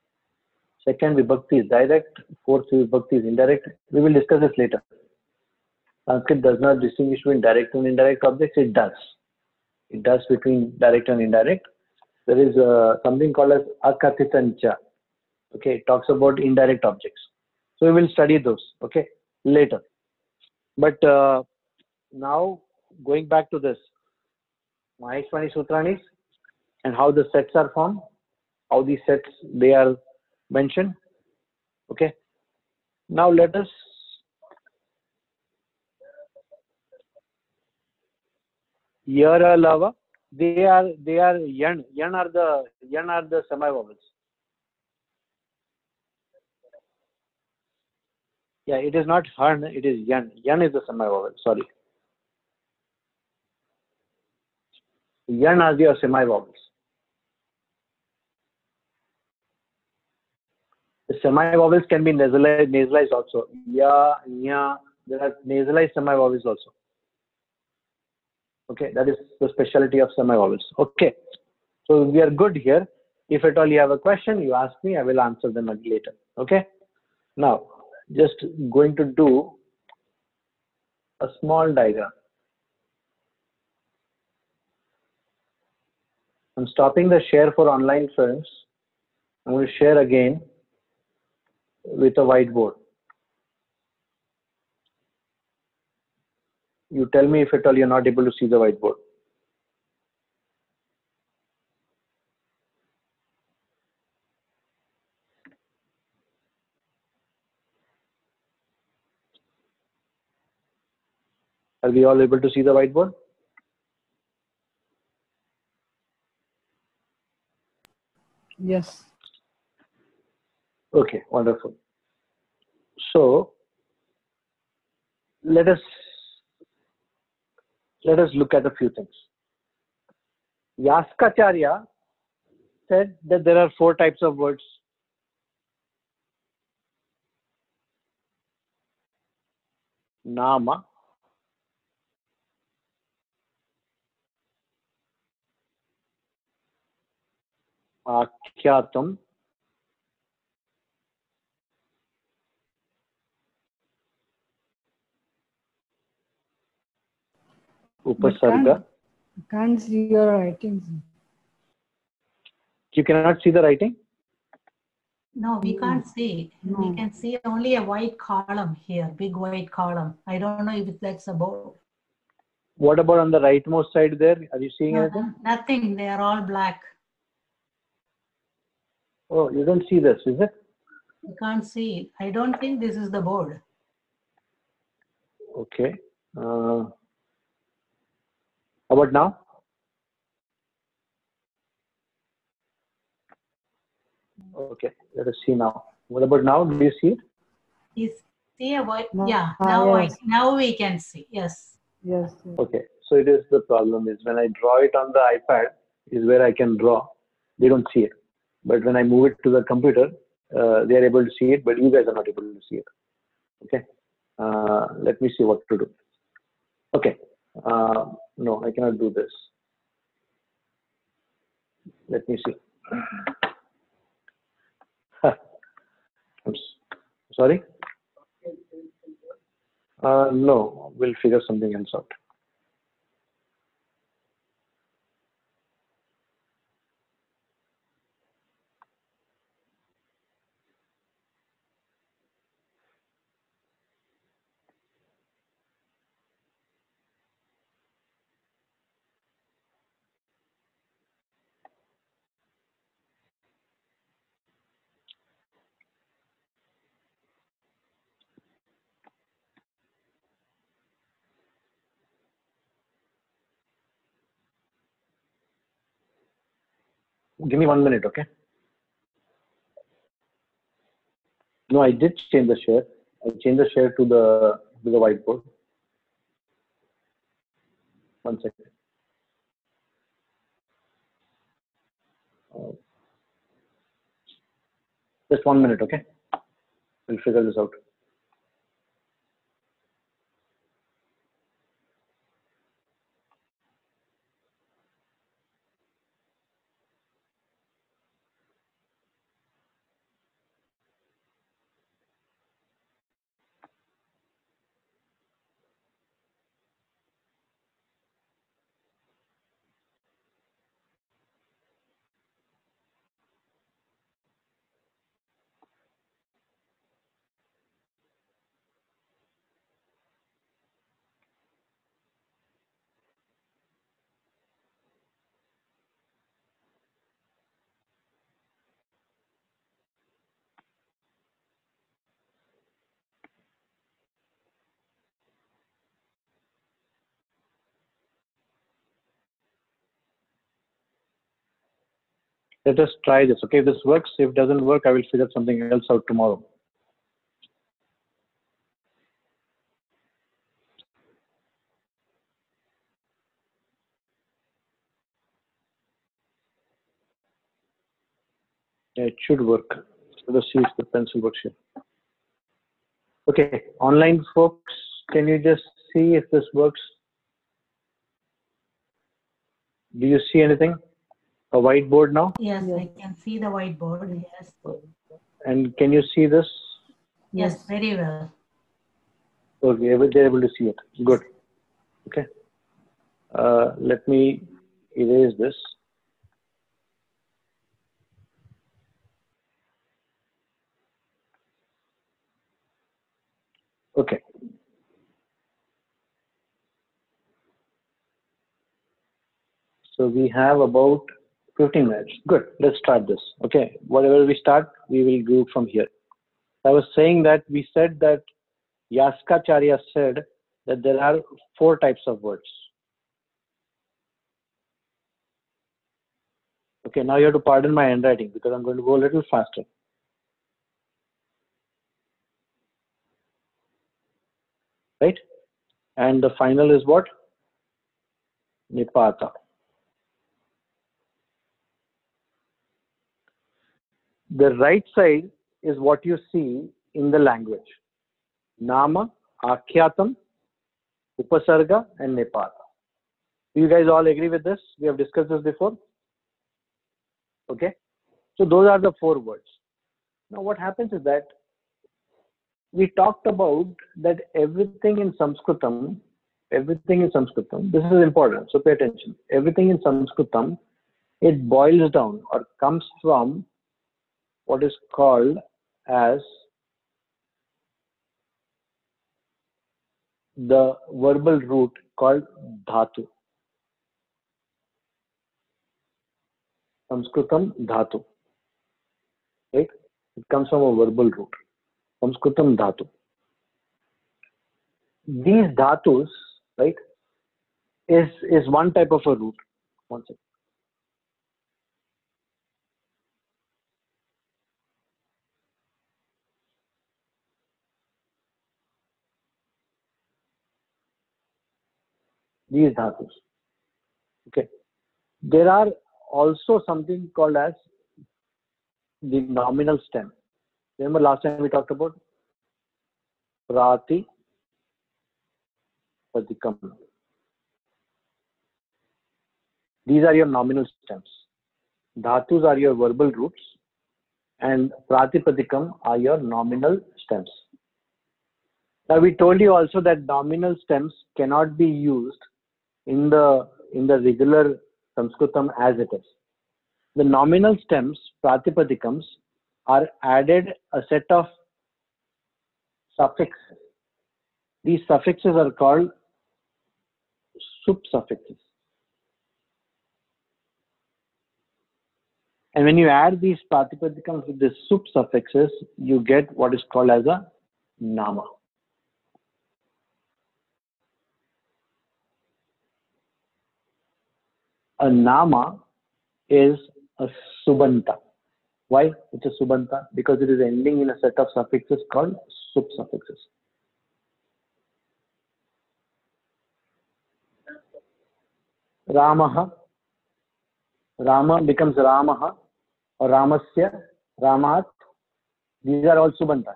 Second vibhakti is direct. Fourth vibhakti is indirect. We will discuss this later. Sanskrit does not distinguish between direct and indirect objects. It does. It does between direct and indirect. There is something called as akathitancha. Okay, it talks about indirect objects. So we will study those. Okay, later. But now going back to this Maheshwani Sutranis and how the sets are formed, how these sets they are mentioned. Okay. Now let us Yara lava. They are yan. Yan are the semi-vowels. Yeah, it is not han, it is yan. Yan is the semi-vowel. Sorry. Yan are the semi-vowels. The semi-vowels can be nasalized also. Ya, nya. There are nasalized semi-vowels also. Okay, that is the specialty of semi-vowels. Okay, so we are good here. If at all you have a question, you ask me, I will answer them later. Okay, now just going to do a small diagram. I'm stopping the share for online friends. I'm going to share again with a whiteboard. You tell me if at all you're not able to see the whiteboard. Are we all able to see the whiteboard? Yes. Okay, wonderful. So let us look at a few things. Yaskacharya said that there are 4 types of words. Nama, Akyatam, Upasarga. Can't see your writings. You cannot see the writing? No, we can't see. No. We can see only a white column here, big white column. I don't know if that's a board. What about on the rightmost side there? Are you seeing No, anything? nothing. They are all black. Oh, you don't see this, is it? You can't see. I don't think this is the board. Okay. How about now? Okay, let us see now. What about now? Do you see it? You see a white? No. Yeah. Yes. Now we can see. Yes. Yes. Okay. So it is the problem is when I draw it on the iPad is where I can draw. They don't see it. But when I move it to the computer, they are able to see it, but you guys are not able to see it. Okay. Let me see what to do. Okay. No, I cannot do this. Let me see. I'm sorry? No, we'll figure something else out. Give me 1 minute, okay? No, I did change the share. I changed the share to the whiteboard. 1 second. Just 1 minute, okay? We'll figure this out. Let us try this. Okay, if this works, if it doesn't work, I will figure something else out tomorrow. Yeah, it should work. So let's see if the pencil works here. Okay, online folks, can you just see if this works? Do you see anything? A whiteboard now? Yes, Yes. I can see the whiteboard. Yes. And can you see this? Yes, very well. Okay, they're able to see it. Good. Okay. Let me erase this. Okay. So we have about 15 minutes. Good. Let's start this. Okay. Whatever we start, we will go from here. I was saying that we said that Yaskacharya said that there are 4 types of words. Okay. Now you have to pardon my handwriting because I'm going to go a little faster. Right? And the final is what? Nipata. The right side is what you see in the language. Nama, Akyatam, Upasarga, and Nipata. Do you guys all agree with this? We have discussed this before. Okay. So those are the 4 words. Now what happens is that we talked about that everything in Sanskritam, this is important, so pay attention. Everything in Sanskritam, it boils down or comes from what is called as the verbal root called dhatu. Sanskritam dhatu. Right? It comes from a verbal root. Sanskritam dhatu. These dhatus, right, is one type of a root. One second. These dhatus. Okay. There are also something called as the nominal stem. Remember last time we talked about Prati Padikam. These are your nominal stems. Dhatus are your verbal roots and Pratipadikam are your nominal stems. Now we told you also that nominal stems cannot be used in the regular Sanskritam as it is. The nominal stems, Pratipadikams, are added a set of suffixes. These suffixes are called sup suffixes. And when you add these Pratipadikams with the sup suffixes, you get what is called as a nama. A nama is a subanta. Why? It's a subanta because it is ending in a set of suffixes called sup suffixes. Ramaha. Rama becomes Ramaha or Ramasya, Ramat. These are all subantas.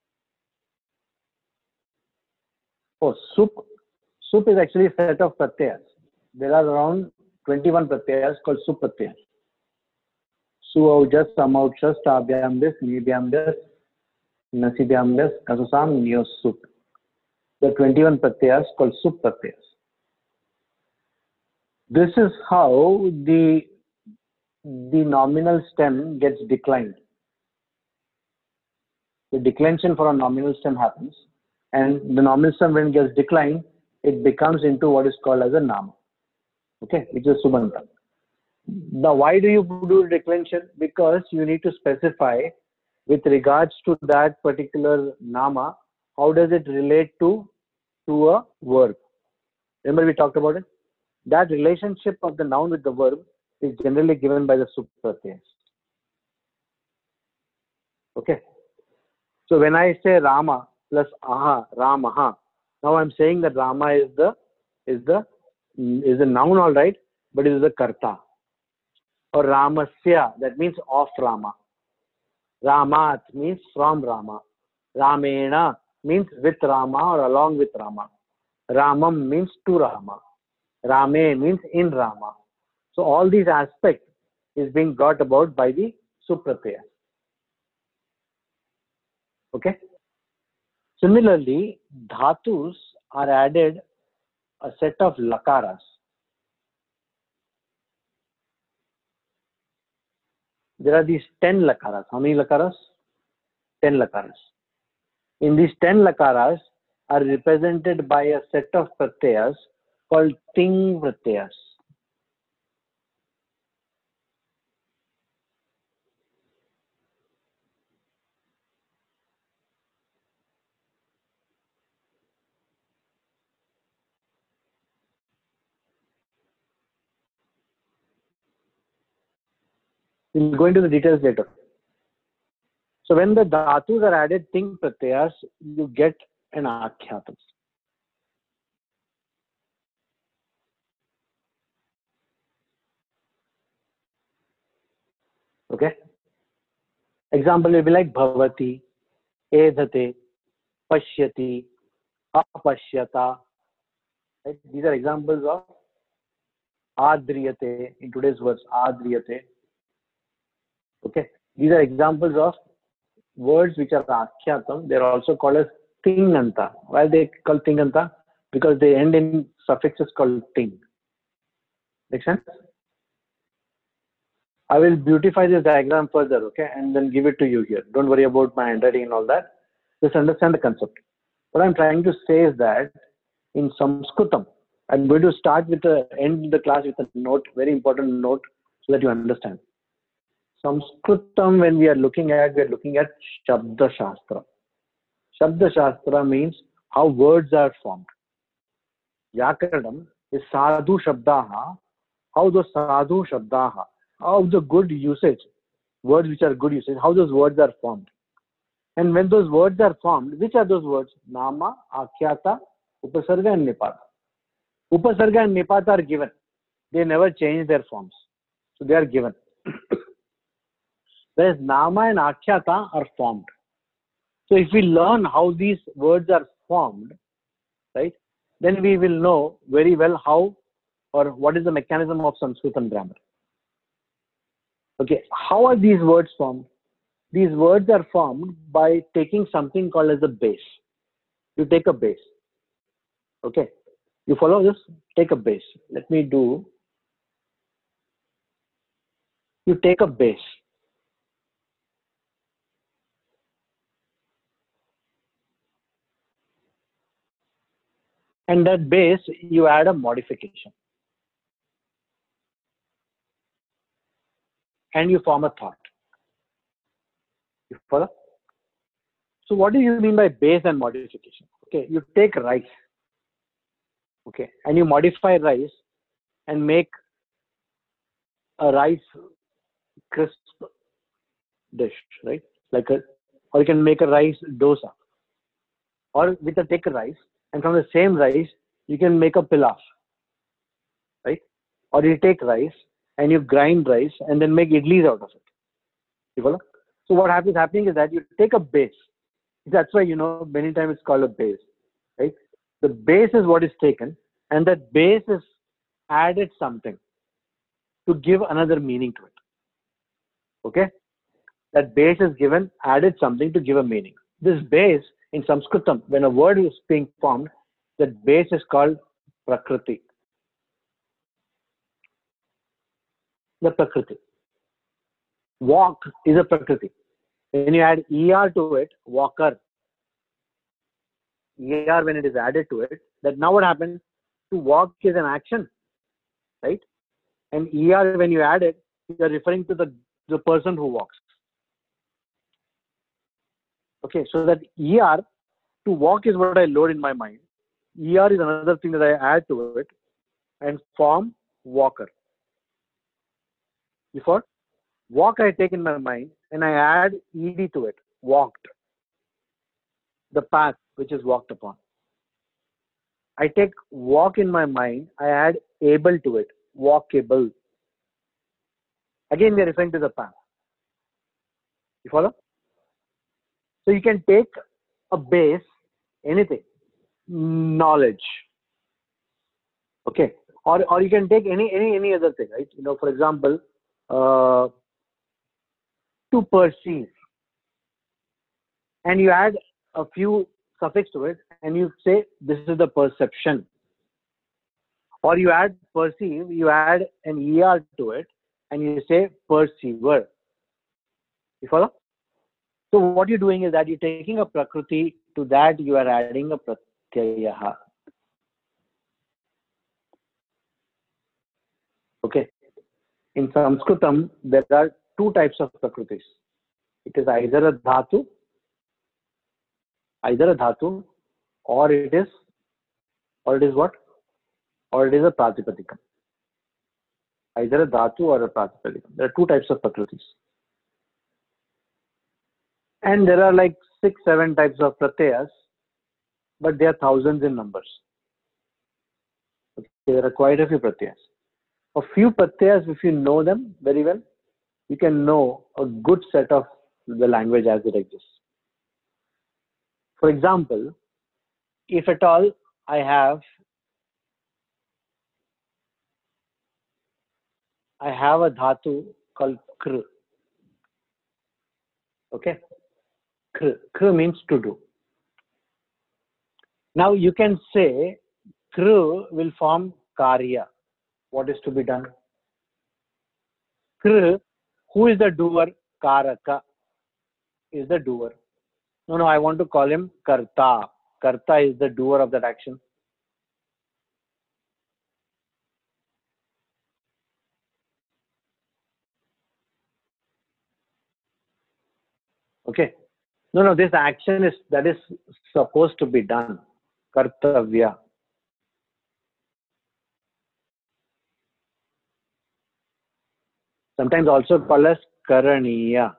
Oh, sup is actually a set of pratyas. There are around 21 pratyas called sup pratyas. Suaujas, Samauchas, Tabhyambis, Nibhyambis, Nasibhyambis, Kasasam, Neos sup. There are 21 pratyas called sup pratyas. This is how the nominal stem gets declined. The declension for a nominal stem happens, and the nominal stem, when it gets declined, it becomes into what is called as a nama. Okay, which is subanta. Now, why do you do declension? Because you need to specify with regards to that particular nama, how does it relate to a verb? Remember we talked about it? That relationship of the noun with the verb is generally given by the sup pratyas. Okay. So when I say Rama plus aha, Ramaha, now I'm saying that Rama is the noun, all right, but it is the karta. Or Ramasya, that means of Rama. Ramat means from Rama. Ramena means with Rama or along with Rama. Ramam means to Rama. Rame means in Rama. So all these aspects is being brought about by the supratyaya. Okay. Similarly, dhatus are added a set of lakaras. There are these 10 lakaras. How many lakaras? 10 lakaras. In these 10 lakaras are represented by a set of pratyayas called ting pratyayas. We'll go into the details later. So when the dhatus are added ting pratyayas, you get an akhyatam. Okay. Example will be like bhavati, edhate, pashyati, apashyata. Right? These are examples of adriyate in today's words. Adriyate. Okay. These are examples of words which are akhyatam. They are also called as tinganta. Why are they called tinganta? Because they end in suffixes called ting. Make sense? I will beautify this diagram further, okay, and then give it to you here. Don't worry about my handwriting and all that. Just understand the concept. What I'm trying to say is that in Sanskritam, I'm going to start with end the class with a note, very important note, so that you understand. Sanskritam, when we are looking at Shabda Shastra. Shabda Shastra means how words are formed. Vyakaranam is sadhu shabdaha, how those sadhu shabdaha, how the good usage, words which are good usage, how those words are formed. And when those words are formed, which are those words? Nama, Akhyata, Upasarga and Nipata. Upasarga and Nipata are given. They never change their forms. So they are given. Whereas Nama and Akhyata are formed. So if we learn how these words are formed, right, then we will know very well how or what is the mechanism of Sanskritam grammar. Okay, how are these words formed? These words are formed by taking something called as a base. You take a base. Okay, you follow this? Take a base. Let me do. You take a base. And that base, you add a modification. And you form a thought. You follow? So what do you mean by base and modification? Okay, you take rice. Okay, and you modify rice and make a rice crisp dish, right? Or you can make a rice dosa. Or with a take rice, and from the same rice, you can make a pilaf, right? Or you take rice and you grind rice and then make idlis out of it. You follow? So what happening is that you take a base. That's why, many times it's called a base, right? The base is what is taken, and that base is added something to give another meaning to it. Okay? That base is given, added something to give a meaning. This base in Sanskritam, when a word is being formed, that base is called Prakriti. The Prakriti. Walk is a Prakriti. When you add ER to it, walker. ER when it is added to it, that now what happens? To walk is an action, right? And ER when you add it, you are referring to the person who walks. Okay, so that ER to walk is what I load in my mind. ER is another thing that I add to it and form walker. Before walk, I take in my mind and I add ed to it. Walked. The path which is walked upon. I take walk in my mind. I add able to it. Walkable. Again, we are referring to the path. You follow? So you can take a base, anything, knowledge. Okay. Or you can take any other thing, right? You know, for example, to perceive. And you add a few suffix to it and you say this is the perception. Or you add perceive, you add an ER to it and you say perceiver. You follow? So what you're doing is that you're taking a prakriti, to that you are adding a pratyayaha. Okay. In Sanskritam, there are two types of prakritis. It is either a dhatu, or it is what? Or it is a pratipadikam. Either a dhatu or a pratipadikam. There are two types of prakritis. And there are like 6-7 types of pratyayas, but they are thousands in numbers. Okay. There are quite a few pratyayas. A few pratyayas, if you know them very well, you can know a good set of the language as it exists. For example, if at all I have a dhatu called kr. Okay. Kr means to do. Now you can say kr will form karya. What is to be done? Kr, who is the doer? Karaka is the doer. No, I want to call him karta. Karta is the doer of that action. Okay. No, this action is supposed to be done. Kartavya. Sometimes also called as karaniya.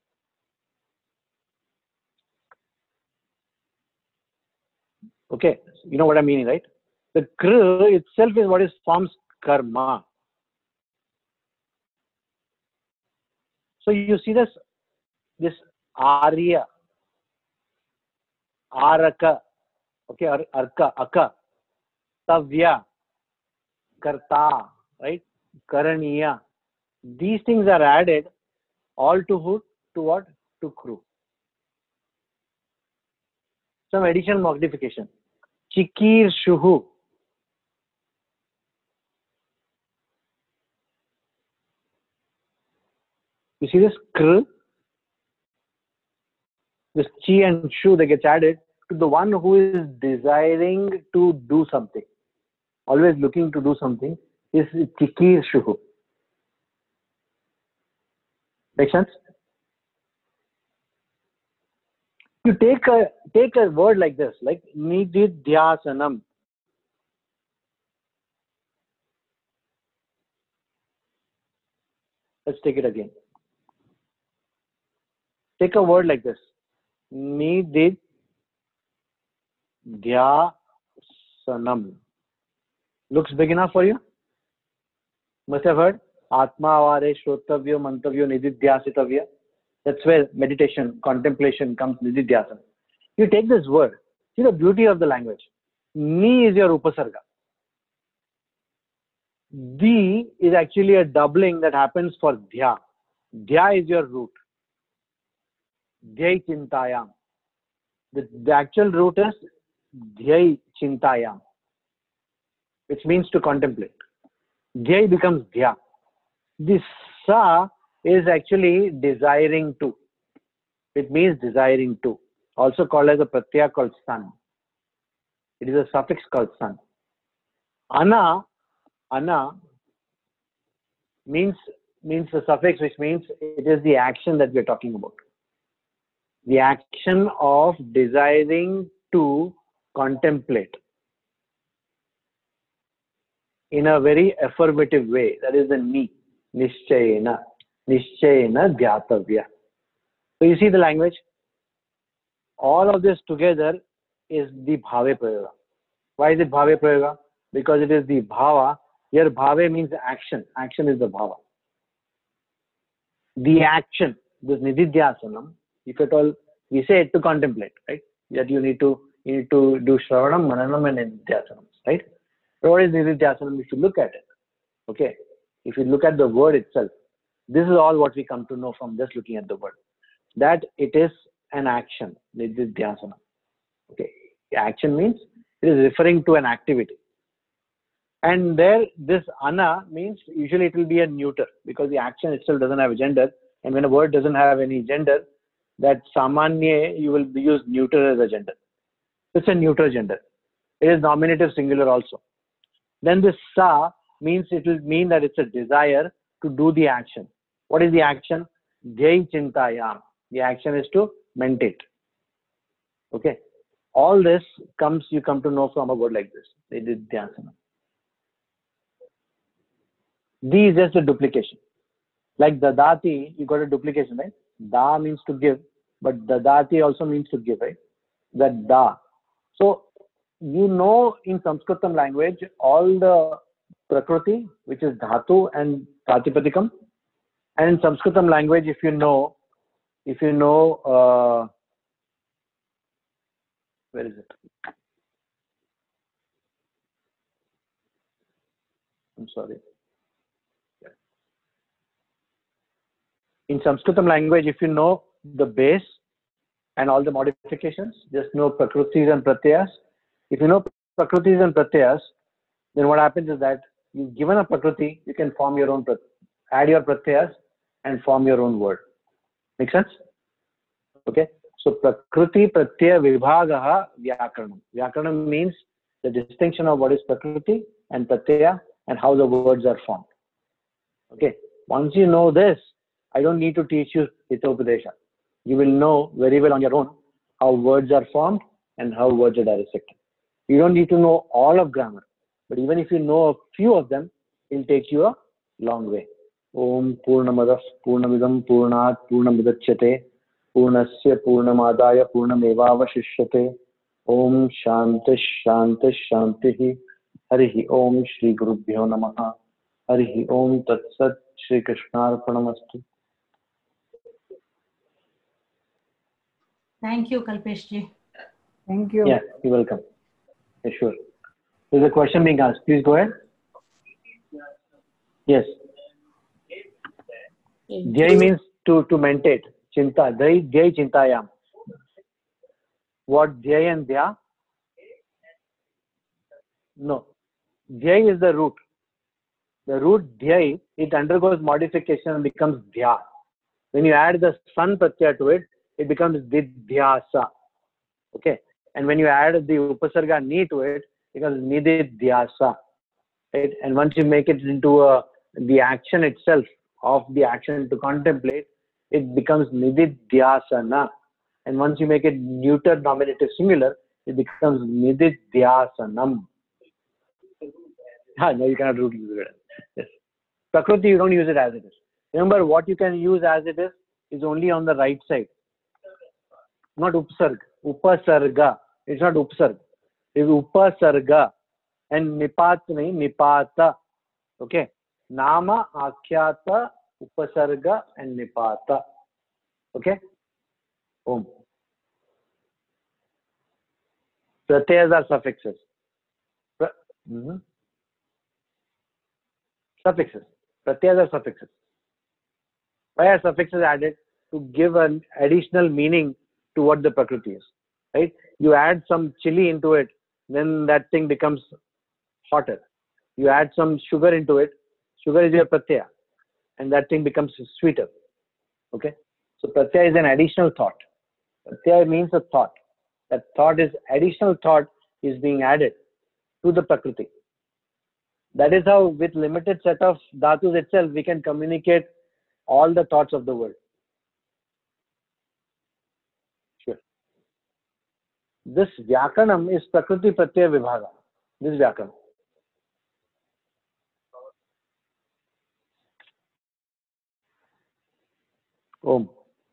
Okay, you know what I'm meaning, right? The kr itself is what forms karma. So you see this arya, araka, okay, arka, aka, tavya, karta, right? Karaniya. These things are added all to who? To what? To kru. Some additional modification. Chikir shuhu. You see this kr? This chi and shu that gets added to the one who is desiring to do something, always looking to do something, is chikir shuhu. Make sense? You take a word like this, like nididhyasanam. Let's take it again. Take a word like this. Nididhyasanam. Looks big enough for you? Must have heard. Atma avare shrotavyo mantavyo nididhyasitavya. That's where meditation, contemplation comes, nididhyasana. You take this word. See the beauty of the language. Ni is your upasarga. Di is actually a doubling that happens for dhya. Dhya is your root. Dhyai chintayam. The actual root is dhyai chintayam, which means to contemplate. Dhyai becomes dhya. This sa is actually desiring to. It means desiring to. Also called as a pratyaya called san. It is a suffix called san. Ana means a suffix which means it is the action that we are talking about. The action of desiring to contemplate in a very affirmative way. That is the ni, nishchayena. Nishchayena Dhyatavya. So you see the language? All of this together is the Bhave Prayoga. Why is it Bhave Prayoga? Because it is the Bhava. Here Bhave means action. Action is the Bhava. The action, this Nididhyasanam, if at all, we say it to contemplate, right? That you need to do Shravanam, Mananam and Nididhyasanam, right? So what is Nididhyasanam? You should look at it. Okay. If you look at the word itself, this is all what we come to know from just looking at the word. That it is an action, Nididhyasana. Okay. Action means it is referring to an activity. And there, this ana means usually it will be a neuter because the action itself doesn't have a gender. And when a word doesn't have any gender, that samanya, you will use neuter as a gender. It's a neuter gender. It is nominative singular also. Then this sa means it will mean that it's a desire to do the action. What is the action? Jai chintayam. The action is to meditate. Okay. All this you come to know from a word like this. Nididhyasana. D is just a duplication. Like dadati, you got a duplication, right? Da means to give, but dadati also means to give, right? That da. So, you know in Sanskritam language, all the prakriti, which is dhatu and pratipadikam. And in Sanskritam language, if you know, where is it? I'm sorry. In Sanskritam language, if you know the base and all the modifications, just know prakritis and pratyas. If you know prakritis and pratyas, then what happens is that you given a prakriti, you can form your own, add your pratyas and form your own word. Make sense? Okay. So prakriti pratyaya vibhagaha vyakaranam. Vyakaranam means the distinction of what is prakriti and pratyaya and how the words are formed. Okay. Once you know this, I don't need to teach you Hitopadesha. You will know very well on your own how words are formed and how words are dissected. You don't need to know all of grammar, but even if you know a few of them, it will take you a long way. Om Purnamadah Purnamidam Purnat Purnamudachyate Purnasya Purnamadaya Purnamevavashishyate Om Shanti Shanti Shanti Harihi Om Shri Gurubhyo Namaha Harihi Om Tat Sat Shri Krishnarpanamastu. Thank you, Kalpeshji. Thank you. Yeah, you're welcome. Yeah, sure. There's a question being asked. Please go ahead. Yes. Dhyay means to meditate. Chinta. Dhyay chintayam. What dhyay and dhya? No. Dhyay is the root. The root dhyay, it undergoes modification and becomes dhya. When you add the san pratyaya to it, it becomes didhyasa. Okay. And when you add the upasarga ni to it, it becomes nididhyasa. Right? And once you make it into the action itself of the action to contemplate, it becomes nididhyasana. And once you make it neuter nominative singular, it becomes nididhyasanam. No, you cannot use it. Yes. Prakriti, you don't use it as it is. Remember, what you can use as it is only on the right side. Not upsarga. Upasarga. It's not upsarga. It's upasarga. And nipat nahi, nipata. Okay. Nama, akhyata, upasarga and nipata. Okay. Om. Pratyas are suffixes. Suffixes. Pratyas are suffixes. Why are suffixes added? To give an additional meaning to what the prakriti is. Right? You add some chili into it, then that thing becomes hotter. You add some sugar into it, sugar is your pratyaya, and that thing becomes sweeter. Okay? So pratyaya is an additional thought. Pratyaya means a thought. That thought is additional thought is being added to the prakriti. That is how with limited set of dhatus itself we can communicate all the thoughts of the world. Sure. This Vyakaranam is Prakriti Pratyaya Vibhaga. This Vyakaranam. Om.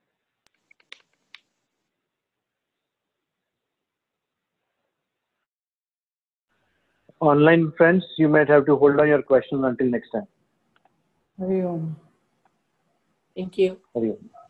Online friends, you might have to hold on your question until next time. Hari Om. Thank you. Hari Om.